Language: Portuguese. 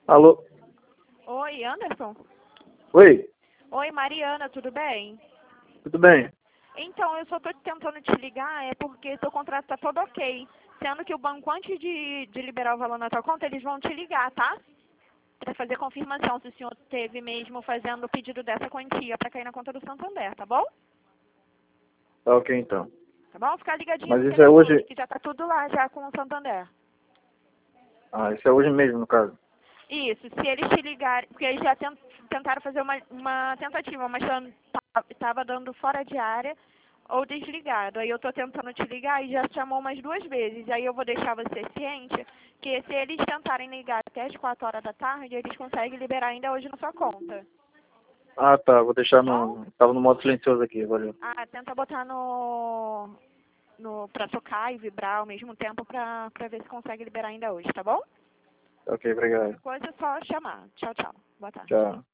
Alô? Oi, Anderson? Oi, Oi, Mariana, tudo bem? tudo bem? Então, eu só tô tentando te ligar, é porque seu contrato tá todo ok. Sendo que o banco, antes de liberar o valor na tua conta, eles vão te ligar, tá? Pra fazer confirmação se o senhor teve mesmo fazendo o pedido dessa quantia pra cair na conta do Santander, tá bom? Tá ok então. Tá bom? Ficar ligadinho Mas no isso é telefone, hoje. que já tá tudo lá já com o Santander. Ah, isso é hoje mesmo, no caso. Isso, se eles te ligarem, porque eles já tentaram fazer uma tentativa, mas estava dando fora de área ou desligado. Aí eu estou tentando te ligar e já chamou umas 2 vezes. Aí eu vou deixar você ciente que se eles tentarem ligar até as 4 horas da tarde, eles conseguem liberar ainda hoje na sua conta. Ah, tá. Vou deixar Bom? no. Tava no modo silencioso aqui, valeu. Ah, tenta botar no pra tocar e vibrar ao mesmo tempo pra ver se consegue liberar ainda hoje, tá bom? Tá ok, obrigado. Qualquer coisa é só chamar. Tchau, tchau. Boa tarde. Tchau.